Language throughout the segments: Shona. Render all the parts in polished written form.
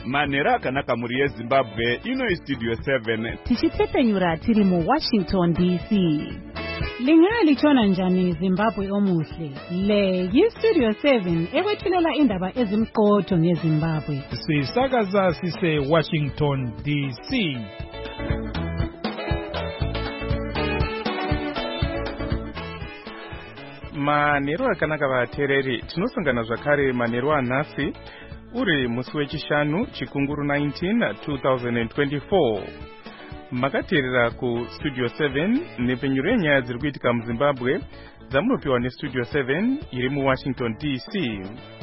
manhero akanaka muri yezimbabwe. Ino istudio 7 tichitepenyura tiri muWashington DC. Lingalitshona njani Zimbabwe omuhle? Le yistudio 7 ekwethulela indaba ezimqotho ngeZimbabwe. Sisakaza sise Washington DC. Manhero akanaka vateereri, tinosangana zvakare manhero anhasi uri musi wechishanu chikunguru 19 2024. Makateerera kustudio 7 nepenyuro yenyaya dziri kuitika muZimbabwe dzamunopiwa nestudio 7 iri muWashington DC.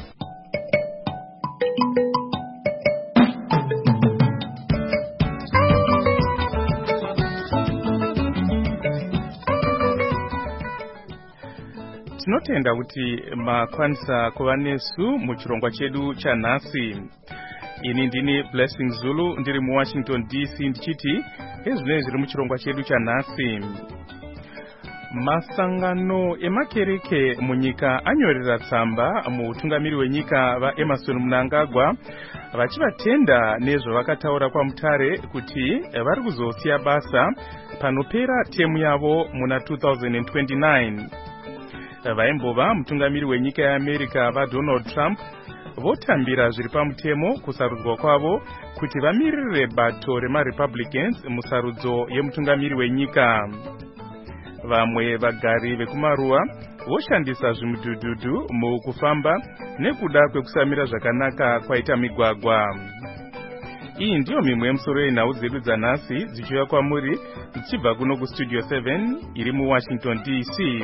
Tinotenda kuti makwanisa kuva nesu muchirongwa chedu chanhasi. Ini ndini Blessing Zulu ndiri muWashington DC ndichiti ezvinenge zviri muchirongwa chedu chanhasi. Masangano emakereke munyika anyorera tsamba mutungamiri wenyika vaEmmerson Mnangagwa vachivatenda nezvavakataura kwaMutare kuti vari kuzosiya basa panopera temu yavo muna 2029. Vaimbova mutungamiri wenyika yeAmerica vaDonald Trump votambira zviri pamutemo kusarudzwa kwavo kuti vamiririre bato remaRepublicans musarudzo yemutungamiri wenyika. Vamwe vagari vekumaruwa voshandisa zvimudhudhudhu mukufamba nekuda kwekusamira zvakanaka kwaita migwagwa. Iyi ndiyo mimwe yemusoro yenhau dzedu dzanhasi dzichiuya kwamuri dzichibva kuno kustudio 7 iri muWashington DC.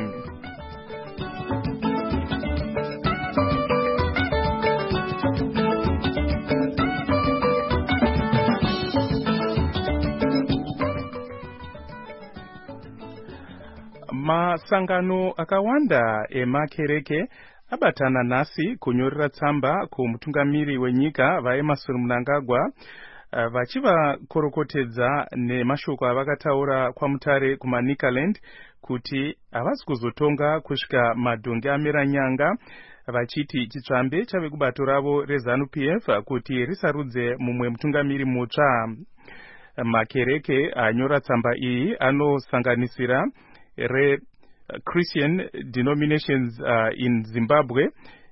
Masangano akawanda emakereke abatana nhasi kunyorera tsamba kumutungamiri wenyika vaEmmerson Mnangagwa vachivakorokotedza nemashoko avakataura kwaMutare kumaNicaland kuti havasi kuzotonga kusvika madhongi amera nyanga, vachiti chitsvambe chave kubato ravo reZANU-PF kuti risarudze mumwe mutungamiri mutsva. Makereke anyora tsamba iyi anosanganisira Christian denominations in Zimbabwe,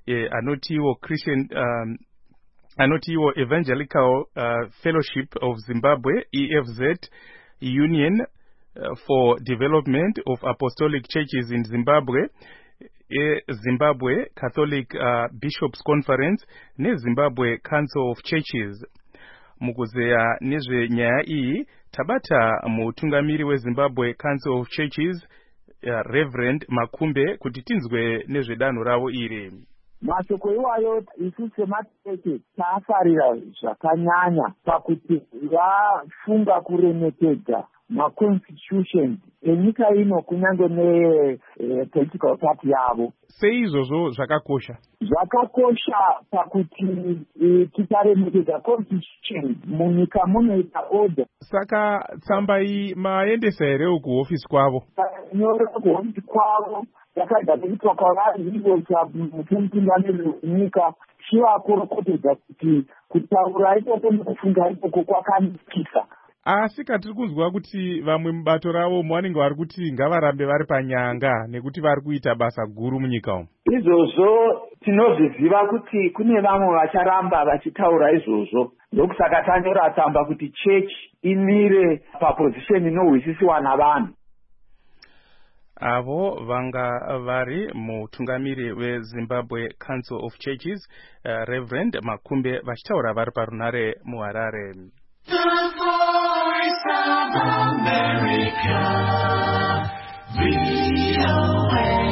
anotiwo Evangelical Fellowship of Zimbabwe, EFZ, Union for Development of Apostolic Churches in Zimbabwe, Zimbabwe Catholic Bishops Conference, neZimbabwe Council of Churches. Mukuzeya nezvenyaya iyi tabata mutungamiri weZimbabwe Council of Churches, Reverend Makumbe, kuti tinzwe nezvedanho ravo iri. Mashoko iwayo isu semakereke taafarira zvakanyanya pakuti vafunga kuremekedza maconstitutions enyika ino kunyange nepolitical party yavo. Sei izvozvo zvakakosha? Zvakakosha pakuti tikaremekedza constitution munyika munoita order. Saka tsamba iyi maendesa here kuhofisi kwavo? Nyora kuhofisi kwavo yakagadziriswa kwavari ivo mutungamiri wenyika chivakorokotedza kuti kutaura ikoko nekufunga ikoko kwakanakisa. Asi katiri kunzwa kuti vamwe mubato ravo vanenge vari kuti ngavarambe vari panyanga nekuti vari kuita basa guru munyika umu. Izvozvo tinozviziva kuti kune vamwe vacharamba vachitaura izvozvo. Ndokusaka tanyora tsamba kuti church imire papozisheni inohwisisiwa navanhu. Avo vanga vari mutungamiri weZimbabwe Council of Churches, Reverend Makumbe, vachitaura vari parunare muHarare. The Voice of America, VOA.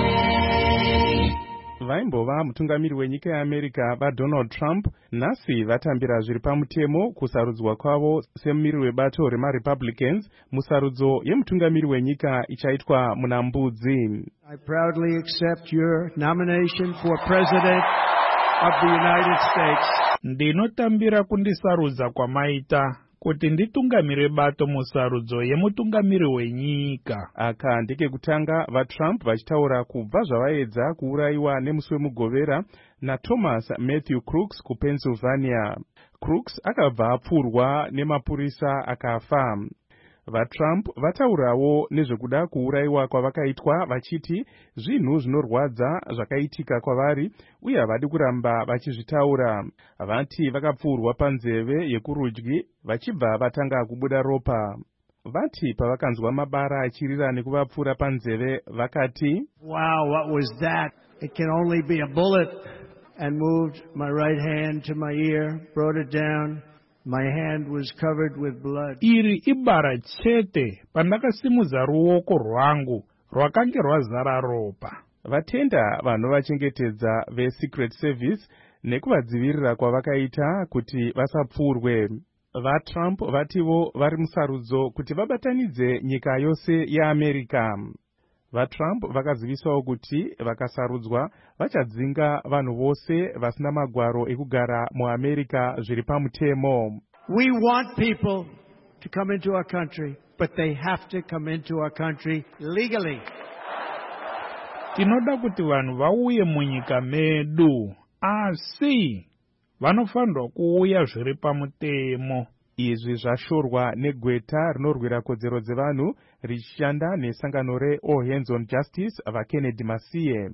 Vaimbova mutungamiri wenyika yeAmerica vaDonald Trump nhasi vatambira zviri pamutemo kusarudzwa kwavo semumiriri webato remaRepublicans musarudzo yemutungamiri wenyika ichaitwa muna Mbudzi. I proudly accept your nomination for President of the United States. Ndinotambira kundisarudza kwamaita kuti nditungamire bato musarudzo yemutungamiri wenyika. Aka ndekekutanga vaTrump vachitaura kubva zvavaedza kuurayiwa nemusi wemugovera naThomas Matthew Crooks kuPennsylvania. Crooks akabva apfurwa nemapurisa akafa. VaTrump vataurawo nezvekuda kuurayiwa kwavakaitwa vachiti zvinhu zvinorwadza zvakaitika kwavari uye havadi kuramba vachizvitaura. Vati vakapfurwa panzeve yekurudyi vachibva vatanga kubuda ropa. Vati pavakanzwa mabara achirira nekuvapfura panzeve vakati, Wow, what was that? It can only be a bullet. And moved my right hand to my ear, brought it down. My hand was covered with blood. Iri ibara chete pandakasimudza ruoko rwangu rwakange rwazara ropa. Vatenda vanovachengetedza veSecret Service nekuvadzivirira kwavakaita kuti vasapfurwe. VaTrump vativo vari musarudzo kuti vabatanidze nyika yose yeAmerica. VaTrump vakazivisawo kuti vakasarudzwa vachadzinga vanhu vose vasina magwaro ekugara muAmerica zviri pamutemo. We want people to come into our country, but they have to come into our country legally. Tinoda kuti vanhu vauye munyika medu, asi vanofanirwa kuuya zviri pamutemo. Izvi zvashorwa negweta rinorwira kodzero dzevanhu richishanda nesangano reAll Hands on Justice vaKennedy Masiye.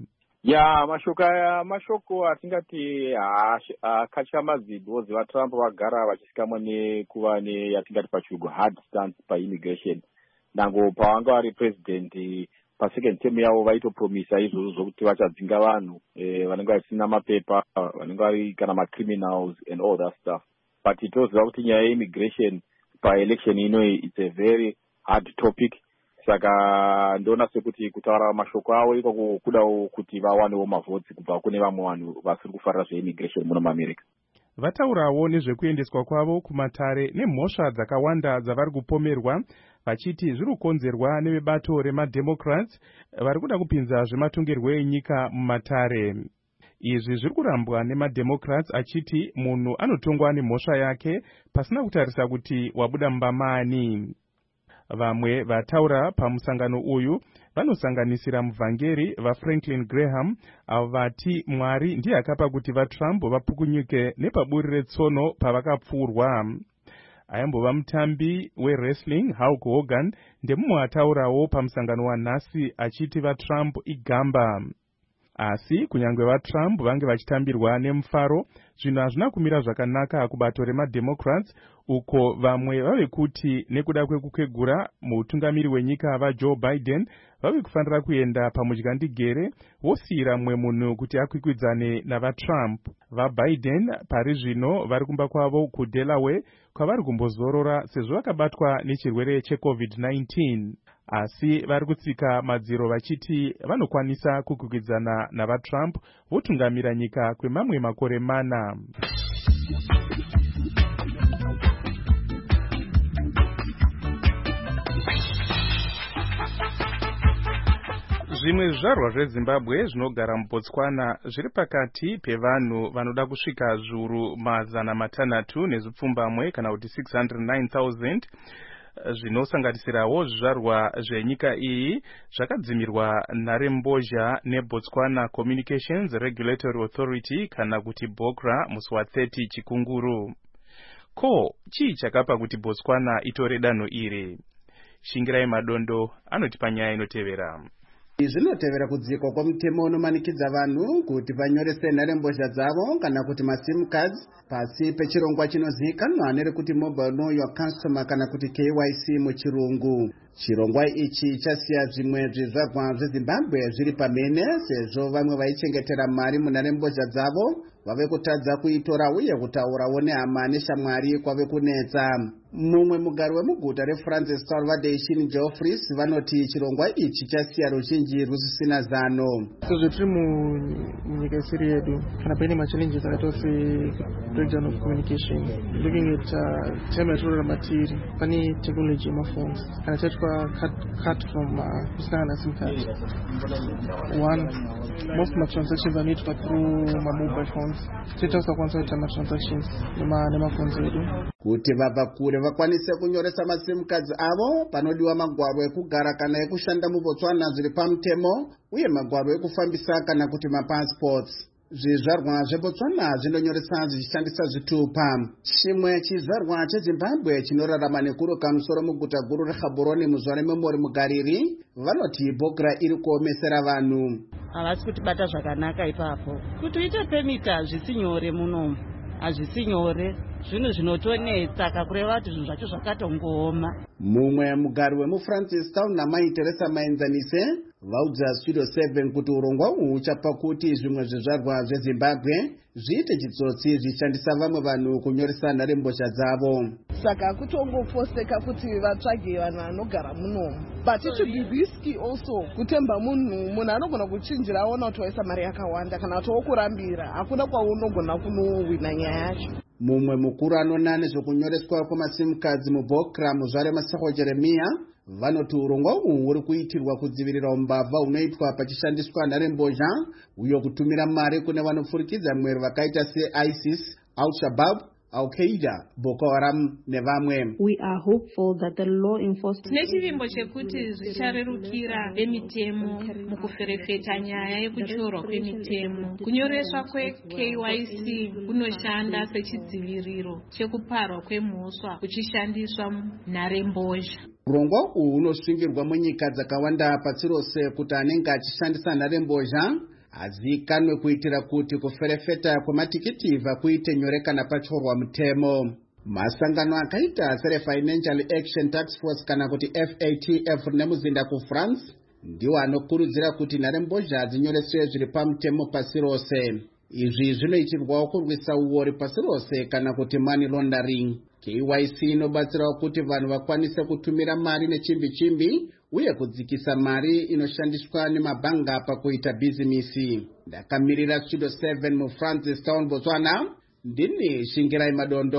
mashoko atingati akachamadzidwo vaTrump vagara vachisikama nekuva yatingati pachirungu hard stance paimmigration. Nango pavanga vari president pasecond term yavo vaitopromisa izvozvo zvokuti vachadzinga vanhu vanenge vasina mapepa, vanenge vari kana macriminals and all that stuff. But toziva kuti nyaya yeimmigration paelection inoi it's a very hard topic. Saka ndona sekuti kutaura mashoko avo ikoko kudawo kuti vawanewo mavhotsi kubva kune vamwe vanhu vasiri kufarira zveimmigration muno muAmerica. Vataurawo nezvekuendeswa kwavo kumatare nemhosva dzakawanda dzavari kupomerwa vachiti zviri kukonzerwa nevebato remademocrats vari kuda kupinza zvematongerwo enyika mumatare. Izvi zviri kurambwa nemademocrats achiti munhu anotongwa nemhosva yake pasina kutarisa kuti wabuda mbamani. Vamwe vataura pamusangano uyu vanosanganisira muvhangeri vaFranklin Graham avo vati Mwari ndiye akapa kuti vaTrump vapukunyuke nepaburi retsono pavakapfurwa. Ayambova mutambi wewrestling Hulk Hogan ndemumwe ataurawo pamusangano wanhasi achiti vaTrump igamba. Asi kunyange vaTrump vange vachitambirwa nemufaro, zvinhu hazvina kumira zvakanaka kubato remademocrats uko vamwe vave kuti nekuda kwekukwegura mutungamiri wenyika vaJoe Biden vave kufanira kuenda pamudyandegere vosiyira mumwe munhu kuti akwikwidzane navaTrump. VaBiden pari zvino vari kumba kwavo kuDelaware kwavari kumbozorora sezvo vakabatwa nechirwere cheCovid-19. Asi vari kutsika madziro vachiti vanokwanisa kukwikwidzana navaTrump votungamira nyika kwemamwe makore mana. Zvimwe zvizvarwa zveZimbabwe zvinogara muBotswana zviri pakati pevanhu vanoda kusvika zviuru 600 nezvipfumbamwe kana kuti 609,000 zvinosanganisirawo zvizvarwa zvenyika iyi zvakadzimirwa nharembozha neBotswana Communications Regulatory Authority kana kuti BOCRA musi wa30 chikunguru. Ko, chii chakapa kuti Botswana itore danho iri? Shingirai Madondo anoti panyaya inotevera. Zvinotevera kudzikwa kwamutemo unomanikidza vanhu kuti vanyorese nharembozha dzavo kana kuti maSIM cards pasi pechirongwa chinozivikanwa nerekuti Mobile Know Your Customer kana kuti KYC muchirungu. Chirongwa ichi chasiya zvimwe zvizvarwa zveZimbabwe zviri pamene sezvo vamwe vaichengetera mari munharembozha dzavo vave kutadza kuitora uye kutaurawo nehama neshamwari kwave kunetsa. Mumwe mugari wemuguta reFrancis Salvador Geoffreys vanoti chirongwa ichi chasiya ruzhinji rusisina zano. Sezvo tiri munyika isiri yedu kana paine machallenges akatose breakdown of communication, looking at time yatorarama tiri pane technology yemaphones kana chaitwa cut from kusangana SIM card. One, most of my transactions are made through my mobile phones. Toita usakwanisa kuita matransactions nemaphones edu. Kuti vabva kure vakwanise kunyoresa maSIM cards avo panodiwa magwaro ekugara kana ekushanda muBotswana zviri pamutemo uye magwaro ekufambisa kana kuti mapassports. zvizvarwa zveBotswana zvinonyoresa zvichishandisa zvitupa. Chimwe chizvarwa cheZimbabwe chinorarama nekuruka musoro muguta guru reGaborone muzuva rememori mugariri vanoti bogra iri kuomesera vanhu. Havasi kutibata zvakanaka ipapo. Kuti uite permit hazvisi nyore munomu. Hazvisi nyore. Zvinhu zvinotonetsa kakureva kuti zvinhu zvacho zvakatongooma. Mumwe mugari wemuFrancistown naMai Teresa Maenzanise vaudza Studio 7 kuti urongwa uhu huchapa kuti zvimwe zvizvarwa zveZimbabwe zviite chitsotsi zvishandisa vamwe vanhu kunyoresa nharembozha dzavo. Saka kutongofoseka kuti vatsvage vanhu vanogara munomu. But it should be risky also kutemba munhu anogona kuchinjira aona kuti waisa mari yakawanda kana kuti wokurambira hakuna kwaunogona kunowina nyaya yacho. Mumwe mukuru anona nezvokunyoreswa kwamasimukadzi muBokra muzuva remasako Jeremia vanoti urongwa uhu huri kuitirwa kudzivirira umbavha hunoitwa pachishandiswa nharembozha uyo kutumira mari kune vanopfurikidza mwero vakaita seISIS, Al-Shabaab, Al-Qaeda, Boko Haram nevamwe. We are hopeful that the law enforcement nechivimbo chekuti zvicharerukira vemitemo mukuferefeta nyaya yekuchorwa kwemitemo. Kunyoreswa kweKYC kunoshanda sechidziviriro chekuparwa kwemhosva kuchishandiswa nharembozha. Urongwa uhu hunosungirwa munyika dzakawanda pasi rose kuti anenge achishandisa nharembozha azikanwe kuitira kuti kuferefeta kwematikiti kuite nyore kana pachorwa mutemo. Masangano akaita seRefinancial Action Task Force kana kuti FATF nemuzinda kuFrance ndiwo anokurudzira kuti nharembozha dzinyoreswe zviri pamutemo pasi rose. Izvi zvinoitirwawo kurwisa uori pasi rose kana kuti money laundering. KYC inobatsirawo kuti vanhu vakwanise kutumira mari nechimbi-chimbi uye kudzikisa mari inoshandiswa nemabhanga pakuita bhizimisi. Ndakamirira Studio 7 muFrancistown, Botswana, ndini Shingirai Madondo.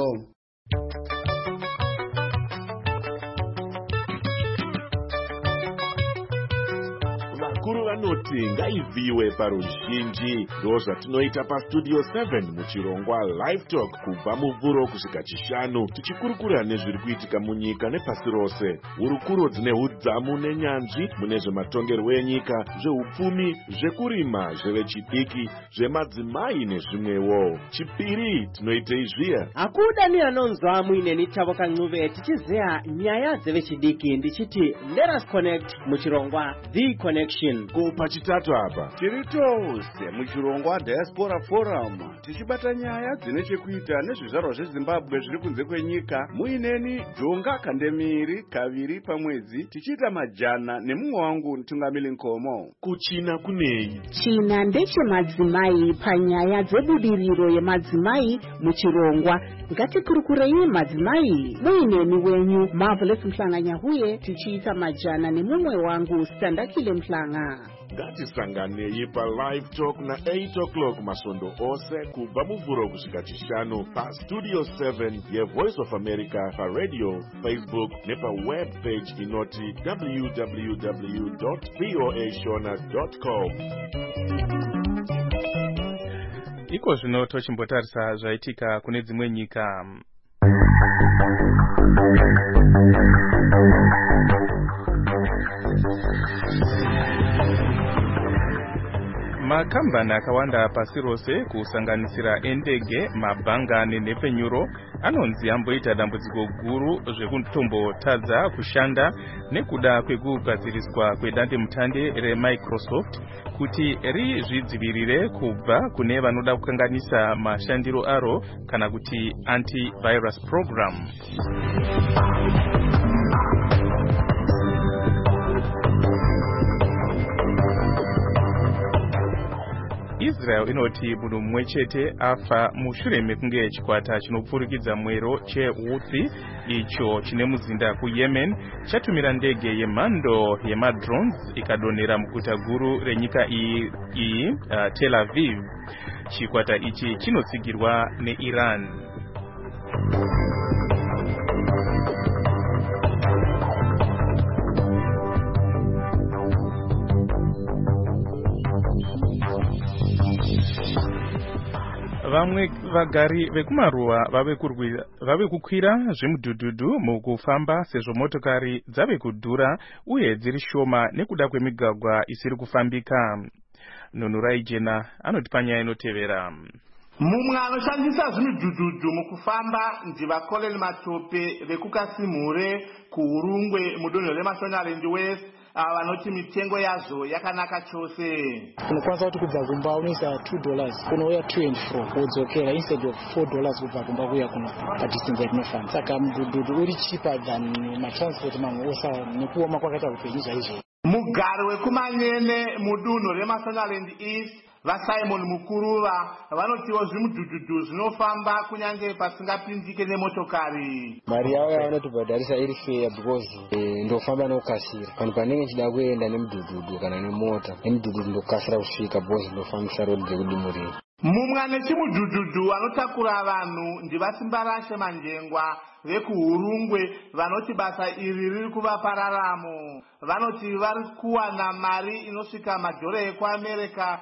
Vakuru vanoti ngaivhiwe paruzhinji. Ndo zvatinoita paStudio 7 muchirongwa Live Talk kubva muvhuro kusvika chishanu tichikurukura nezviri kuitika munyika nepasi rose. Hurukuro dzine hudzamu nenyanzvi mune zvematongerwo enyika, zveupfumi, zvekurima, zvevechidiki, zvemadzimai nezvimwewo. Chipiri tinoitei zviya. Akuda ni anonzwa muineni chavo kan'uve tichizeya nyaya dzevechidiki ndichiti let us connect muchirongwa The Connection. Pachitatu apa tiri tose muchirongwa Diaspora Forum tichibata nyaya dzine chekuita nezvizvarwa zveZimbabwe zviri kunze kwenyika. Muineni Jonga Kandemiri kaviri pamwedzi tichiita majana nemumwe wangu Tungamili Nkomo. Kuchina kunei? China ndechemadzimai panyaya dzebudiriro yemadzimai muchirongwa. Ngatikurukurei madzimai. Muineni wenyu Marvelous Mhlanganyahuye tichiita majana nemumwe wangu Standakile Mhlanga. Ngatisanganei paLive Talk na 8 o'clock masondo ose kubva muvhuro kusvika chishanu paStudio 7 yeVoice of America paradio, Facebook nepaweb page inoti www.voashona.com. Iko zvino tochimbotarisa zvaitika kune dzimwe nyika. Makambani akawanda pasi rose kusanganisira endege, mabhanga nenhepfenyuro anonzi amboita dambudziko guru zvekutombotadza kushanda nekuda kwekugadziriswa kwedandemutande reMicrosoft kuti rizvidzivirire kubva kune vanoda kukanganisa mashandiro aro kana kuti antivirus program. Israel inoti munhu mumwe chete afa mushure mekunge chikwata chinopfurikidza mwero cheHouthi icho chine muzinda kuYemen chatumira ndege yemhando yemadrones ikadonhera muguta guru renyika iyi Tel Aviv. Chikwata ichi chinotsigirwa neIran. Vamwe vagari vekumaruwa vave kukwira zvemudhudhudhu mukufamba sezvo motokari dzave kudhura uye dziri shoma nekuda kwemigwagwa isiri kufambika. Nunurai Jena anoti panyaya inotevera. Mumwe anoshandisa zvimidhudhudhu mukufamba ndivaColin Matope vekukasimhure kuurungwe mudunhu reMashonaland West vanoti mitengo yazvo yakanaka chose. Unokwanisa kuti kubva kumba unoisa $2 kunouya 2 and 4 wodzokera instead of $4 kubva kumba kuya kuno padistance yatinofamba. Saka mudhudhudhu uri cheaper than matransport mamwe osa nekuoma kwakaita upenyu chaizvo. Mugari wekumanyene mudunhu reMashonaland East vaSimon Mukuruva vanotiwo zvimudhudhudhu zvinofamba kunyange pasingapindike nemotokari. Mari yavo yavanotibhadharisa iri fair because ndofamba nokasira. Vanhu panenge chida kuenda nemudhudhudhu kana nemota, nemudhudhudhu ndokasira kusvika because ndofambisa rodi dzekudimurira. Mumwe ane chimudhudhudhu anotakura vanhu ndivasimbarashe Manjengwa vekuhurungwe vanoti basa iri riri kuvapa raramo. Vanoti vari kuwana mari inosvika madhora ekuAmerica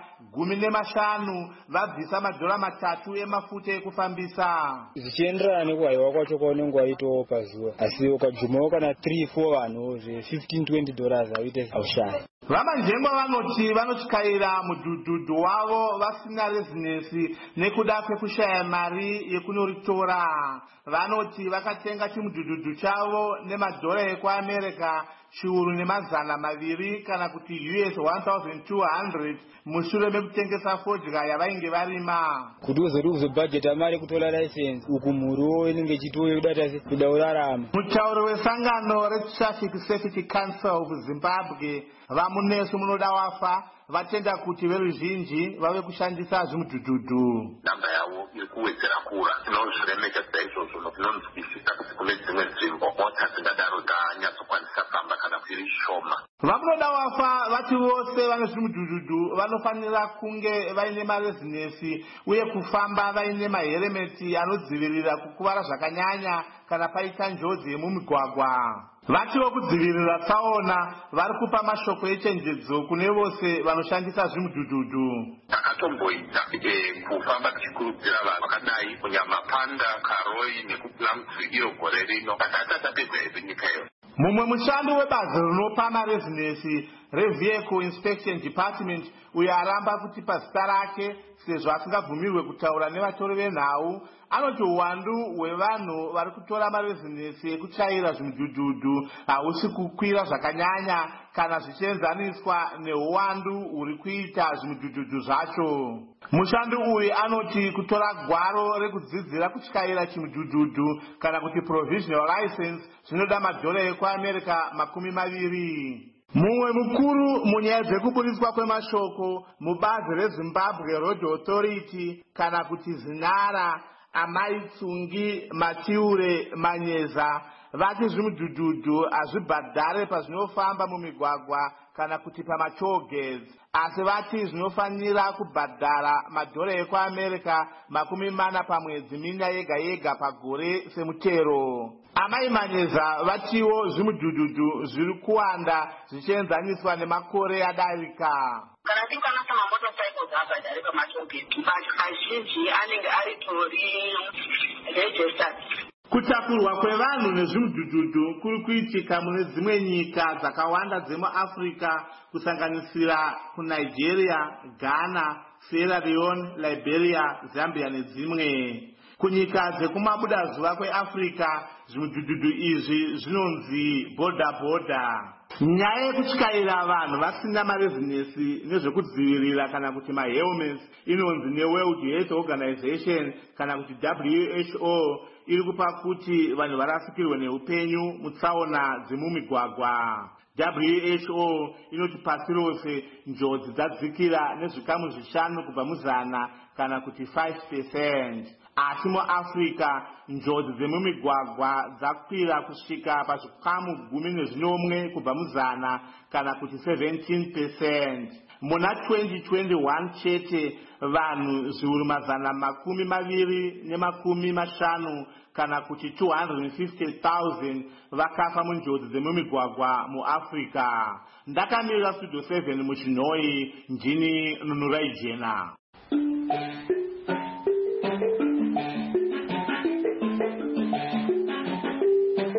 15 vabvisa madhora 3 emafuta ekufambisa. Zvichienderana nekuhaiwa kwacho kwaunenge waitawo pazuva. Asi ukajumawo kana 3-4 vanhu $15-20 aite aushaya. VaManjengwa vanoti vanotyaira mudhudhudhu wavo vasina rezinesi nekuda kwekushaya mari yekunoritora. Vanoti vakatenga chimudhudhudhu chavo nemadhora ekuAmerica $200 kana kuti $1,200 mushure mekutengesa fodya yavainge varima. Kuti uzori kuzobhadheta mari kutola license uku mhuriwo inenge ichitowe kuda urarama. Mutauri wesangano reTraffic Safety Council of Zimbabwe vamunesu munoda wafa vatenda kuti veruzhinji vave kushandisa zvimudhudhudhu. Namba yavo iri kuwedzera kura. Tinozviremekedza izvozvo notinonzwisisa kuti kune dzimwe nzvimbo mota dzingadaro dzanyatsokwanisa kufamba kana kuti iri shoma. Vamunoda wafa vati vose vane zvimudhudhudhu vanofanira kunge vaine marezinesi uye kufamba vaine maheremeti anodzivirira kukuvara zvakanyanya kana paita njodzi yemumigwagwa. Vatiwo kudzivirira tsaona vari kupa mashoko echenjedzo kune vose vanoshandisa zvimudhudhudhu. Takatomboita kufamba tichikurudzira vanhu vakadai kunyamapanda, Karoi nekuPlumtree iro gore rino tatatapedza hedu nyika iyo. Mumwe mushandi webazi rinopa marezinesi reVehicle Inspection Department uyo aramba kuti pazita rake sezvo asingabvumirwe kutaura nevatori venhau anoti uwandu hwevanhu vari kutora marezinesi ekuchaira zvimudhudhudhu hausi kukwira zvakanyanya kana zvichienzaniswa neuwandu huri kuita zvimudhudhudhu zvacho. Mushandi uyu anoti kutora gwaro rekudzidzira kutyaira chimudhudhudhu kana kuti provisional license zvinoda madhora ekuAmerica 20. Mumwe mukuru munyaya dzekuburiswa kwemashoko mubazi reZimbabwe Road Authority kana kuti ZINARA Amai Tsungi Matiure Manyeza vati zvimudhudhudhu hazvibhadhare pazvinofamba mumigwagwa kana kuti pamatoll-gates, asi vati zvinofanira kubhadhara madhora ekuAmerica 40 pamwedzi mina yega yega pagore semutero. Amai Manyeza vatiwo zvimudhudhudhu zviri kuwanda zvichienzaniswa nemakore adarika. Kana tikanasa mamotorcycles abhadhare pamatoll-gate, mazhinji anenge aritori registered. Kutakurwa kwevanhu nezvimudhudhudhu kuri kuitika mune dzimwe nyika dzakawanda dzemuAfrica kusanganisira kuNigeria, Ghana, Sierra Leone, Liberia, Zambia nedzimwe. Kunyika dzekumabudazuva kweAfrica zvimudhudhudhu izvi zvinonzi boda. Nyaya yekutyaira vanhu vasina marezinesi nezvekudzivirira kana kuti mahelmets inonzi neWorld Health Organization kana kuti WHO iri kupa kuti vanhu varasikirwe neupenyu mutsaona dzemumigwagwa. WHO inoti pasi rose njodzi dzadzikira nezvikamu 5 kubva muzana kana kuti 5%. Asi muAfrica njodzi dzemumigwagwa dzakwira kusvika pazvikamu 11 kubva muzana kana kuti 17%. Muna 2021 chete vanhu zviuru 250 kana kuti 250,000 vakafa munjodzi dzemumigwagwa muAfrica. Ndakamirira Studio 7 muChinoi, ndini Nunurai Jena.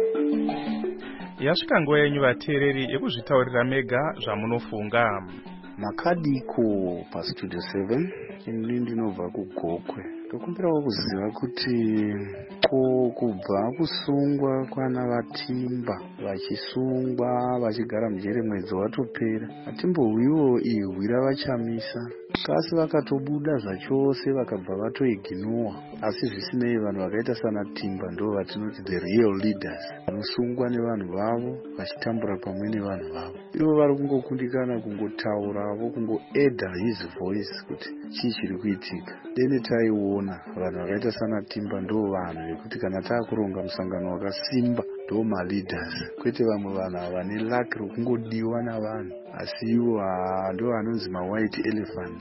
Yasvika nguva yenyu vateereri yekuzvitaurira mega zvamunofunga. Makadiko pastudio 7 ini ndinobva kuGokwe. Ndokumbirawo kuziva kuti kubva kusungwa kwana Vatimba vachisungwa vachigara mujere mwedzi watopera, Vatimbowiwo ihwi ravachamisa kasi vakatobuda zvachose vakabva vatoiginowa. Asi zvisinei, vanhu vakaita sana Timba ndo vatinoti the real leaders, vanosungwa nevanhu vavo vachitambura pamwe nevanhu vavo. Ivo vari kungokundikana kungotauravo, kungoedha his voice kuti chii chiri kuitika. Dene taiona vanhu vakaita sana Timba ndo vanhu vekuti kana taakuronga musangano wakasimba ndo maleaders, kwete vamwe vanhu vane laki rokungodiwa navanhu, asi ivo ndo vanonzi white elephant.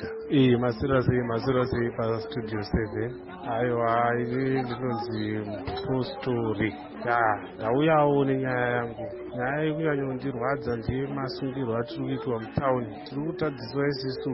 Masirasi pastudio 7. Aiwa, ini ndinonzi true story. Ndauyawo nenyaya yangu. Nyaya yekunyanyondirwadza ndemasungirwo atiri kuitwa mutaundi. Tiri kutadziswa isusu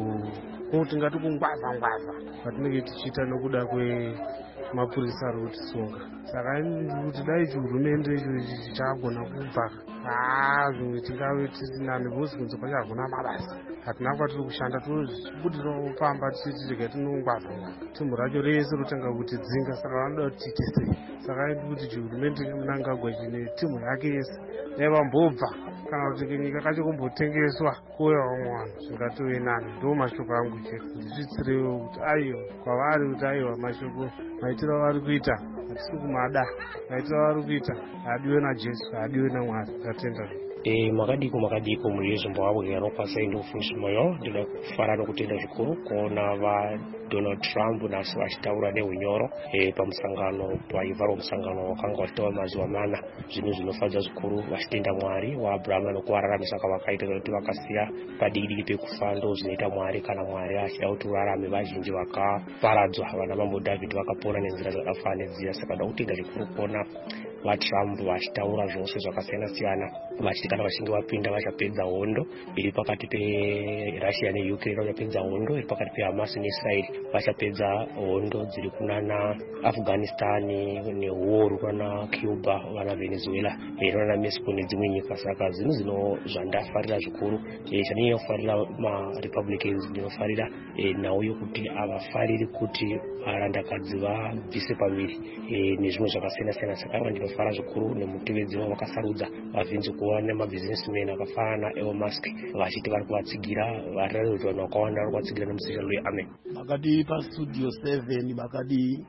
kuti ngatikungwavha patinenge tichiita nokuda kwemapurisa ari kutisunga. Saka kuti dai chihurumende icho chagona kubva zvimwe tingave tisina nevosi kunze kwacho hakuna mabasa. Hatina kwatiri kushanda, tozvibudirawo pamba tichirega tinongwavha. Timhu racho rese rotanga kuti dzinga, saka vanoda kuti tiite sei. Saka kuti chihurumende Mnangagwa chine timu yake yese dai vambobva, kana kuti nyika kacho kumbotengeswa kuuya vamwe vanhu zvingatove nani. Ndo mashoko angu chete, ndizvitsirewo kuti aiwa kwavari kuti aiwa mashoko maitiro vari kuita hatisi kumada, maitiro vari kuita haadiwe naJesu, haadiwe naMwari. Ndatenda. Makadiko muliezvimbabwe anokwanisa ndofundisa moyo. Ndinofara nokutenda zvikuru kuona Donald Trump nasi vachitaura neunyoro pamusangano paivaro musangano wakanga wachitaura mazuva mana. Zvinhu zvinofadza zvikuru vachitenda Mwari waAbrahama nokuwararamisa kwavakaita kuti vakasiya padiki pekufa ndo zvinoita Mwari. Kana Mwari achida kuti urarame, vazhinji vakaparadzwa, vana mambo David vakapona nenzira dzakafanana nedziya. Saka ndakutenda zvikuru kuona vaTrump vachitaura zvose zvakasiyana-siyana, vachiti kana vachinge vapinda vachapedza hondo iri pakati peRussia neUkraine, vachapedza hondo iri pakati peHamas neIsrael, vachapedza hondo dziri kunana Afghanistan newar kunana Cuba, vana Venezuela, nana Mexico nedzimwe nyika. Saka zvinhu zvandafarira zvikuru, chandinofarira maRepublicans, ndinofarira nhau yokuti havafariri kuti varandakadzi vabvise pamiri nezvimwe zvakasiyana-siyana. Saka ndinofara zvikuru nemutevedzi wavo vakasarudza vabvinzi kuva nemabhizinesimeni akafanana naElon Musk vachiti vari kuvatsigira, varirazi kuti vanhu vakawanda vari kuvatsigira nemusiyano weAmen. Makadi pastudio 7 makadi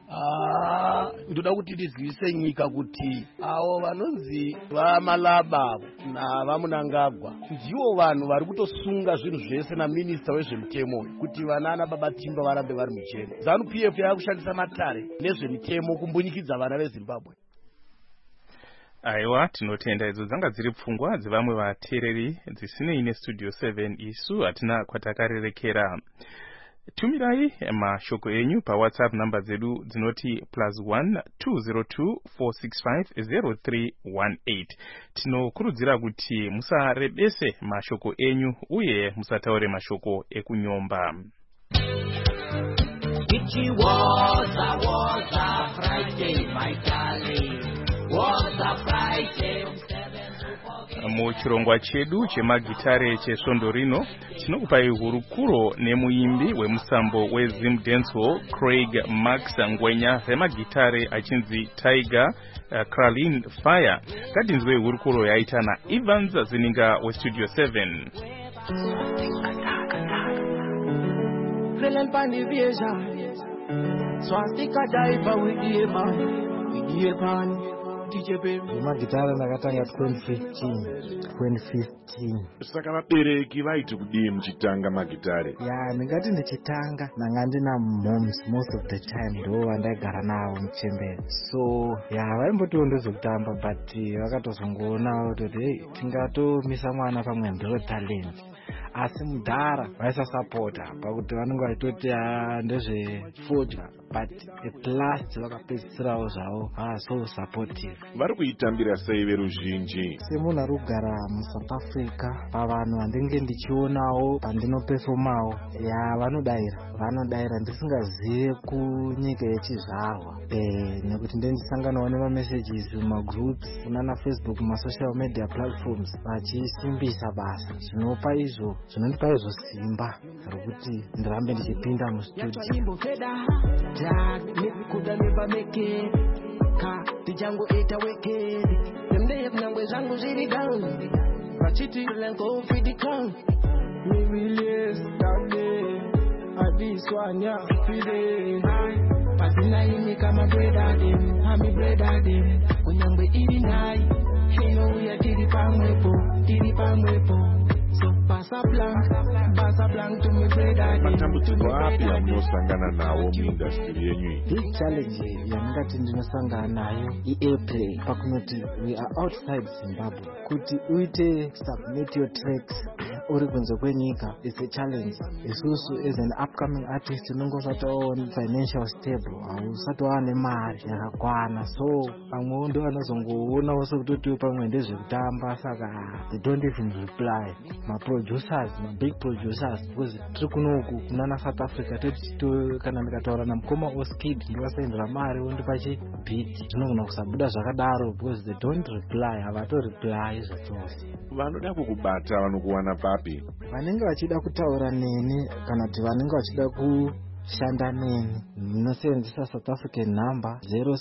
ndoda kuti ndizivise nyika kuti avo vanonzi vaMalaba navaMnangagwa ndivo vanhu vari kutosunga zvinhu zvese naminista wezvemutemo kuti vanana Baba Timba varambe vari mujere. ZANU-PF yakushandisa matare nezvemitemo kumbunyikidza vana veZimbabwe. Aiwa, tinotenda idzo dzanga dziri pfungwa dzevamwe vateereri dzisinei nestudio 7. Isu hatina kwatakarerekera. Tumirai mashoko enyu paWhatsApp namba dzedu dzinoti +1 202 465 0318. Tinokurudzira kuti musarebese mashoko enyu uye musataure mashoko ekunyomba. It was a Friday, my darling. Was a Friday. Muchirongwa chedu chemagitare chesvondo rino tinokupai hurukuro nemuimbi wemusambo weZim Dancehall Craig Max Ngwenya remagitare achinzi Tiger Kralin Fire. Ngatinzwe hurukuro yaita naEvans Zininga westudio 7. Magitara ndakatanga 2015. Saka vabereki vaiti kudii muchitanga magitare? Ndingati ndichitanga nanga ndina moms most of the time ndo vandaigara navo muchembere. So vaimbotiwo ndozokutamba but vakatozongoona kuti tingatomisa mwana pamwe ndo talent. Asi mudhara vaisasapota pakuti vanenge vaitoti ndezvefodya but at last vakapedzisirawo zvavo so supportive. Vari kuitambira sei veruzhinji? Semunhu ari kugara muSouth Africa, pavanhu vandinge ndichionawo pandinopefomawo, vanodaira ndisingazive kunyika yechizvarwa, nekuti ndendisanganawo nemamessages mumagroups kunana Facebook, masocial media platforms vachisimbisa basa. Zvinopa izvo simba rokuti ndirambe ndichipinda mustudio. Matambudziko api amunosangana nawo muindustry yenyu? Big challenge yandingati ndinosangana nayo iAirplay. Pakunoti we are outside Zimbabwe, kuti uite submit your tracks uri kunze kwenyika is a challenge. Isusu as an upcoming artist unongosati on financial stable, hausati wane mari yakakwana, so pamwe ndo vanozongoona sekuti pamwe ndezvekutamba, saka they don't even reply. Big producers, because tiri kunoku kunana South Africa kana ndikataura namukoma Oskid ndivasendera mari wondipa chibhiti, tinogona kusabuda zvakadaro because they don't reply, havatoreply zvachose. Vanoda kukubata vanokuwana papi? Vanenge vachida kutaura neni kana kuti vanenge vachida kushanda neni, munosenzesa South African number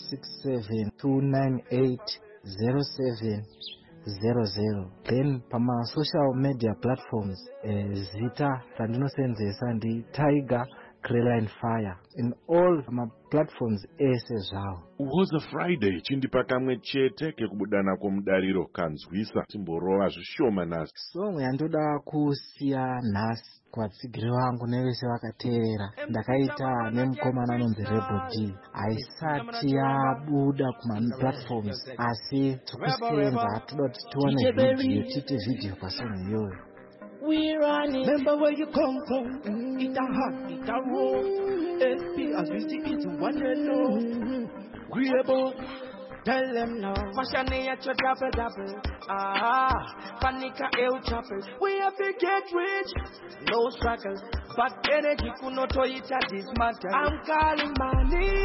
0672980700. Then pama social media platforms zita randinosenzesa ndi Tiger Creline Fire in all my platforms ese zvawo. Was a Friday chindipa kamwe chete kekubudana kwomudariro kanzwisa timborova zvishoma nhasi. Song yandoda kusiya nhasi kuvatsigiri vangu nevese vakateerera ndakaita nemukomana anonzi Rebel D. Haisati yabuda kumaplatforms, asi tikusenza toda kuti tione video, tiite video pasong iyoyo. We run it. Remember where you come from. It a hot, it a roll. SP as we see it, one and all. Grable, tell them now. Mashane at your double. Panica el choppers. We have to get rich, no struggle. But energy could not toy it at this matter. I'm calling money.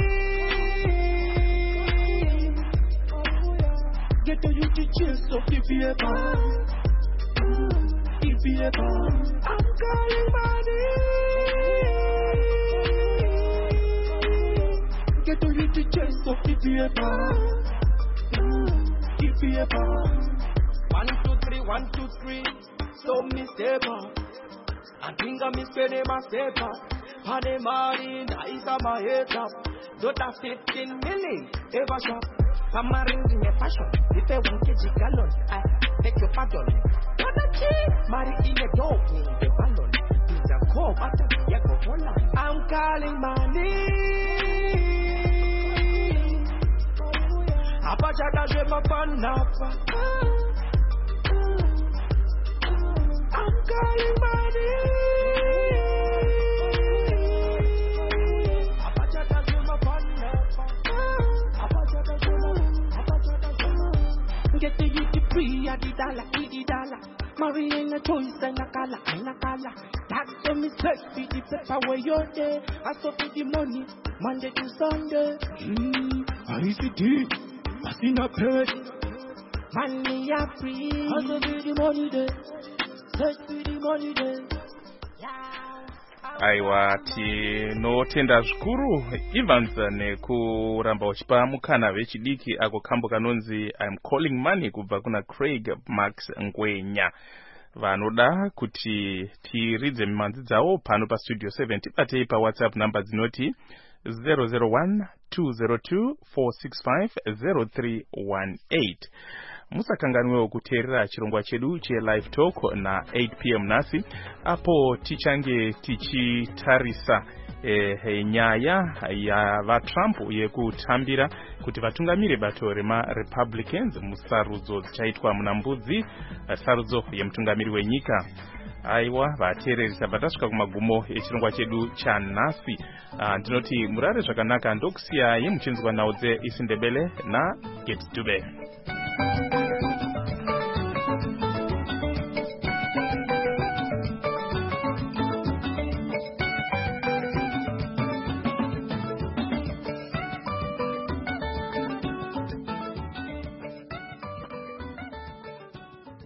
Get to you to chase up the paper. I'm calling money. Get to you to chase up the paper. 1, 2, 3, 1, 2, 3. So me step up. I think I'm spending my step up. For the money, nice on my head up. Don't have 15 million ever shop. I'm a ring in a fashion. If I 1 kg gallon, I take your pardon. Marry in a dog, the ballon. It's a call, but I'm calling money. Apachaga, je m'appelle. I'm calling money. Apachaga, je m'appelle. Get the free, I did dollar. Marry ain't a choice and a color. That's the mistake, be the paper where you're there. I saw for the money, Monday to Sunday. I see it, I see no pay. Money are free, I saw for the money there. Search for the money there. Aiwa, tinotenda zvikuru Evans nekuramba uchipa mukana vechidiki ako kambo kanonzi I'm calling money kubva kuna Craig Max Ngwenya. Vanoda kuti tiridze mimanzi dzavo pano pa Studio 7 tibatei pa WhatsApp number dzinoti 001-202-465-0318. Musakanganwewo kuteerera chirongwa chedu che-Live Talk na 8 p.m. nasi, apo tichange tichitarisa nyaya yavaTrump yekutambira kuti vatungamire bato rema-Republicans musarudzo dzichaitwa muna Mbudzi, sarudzo yemutungamiri wenyika. aiwa vateereri tabva tasvika kumagumo echirongwa chedu chanhasi. Ndinoti murare zvakanaka, ndokusiyai muchinzwa nhau dzeIsindebele naGet Dube.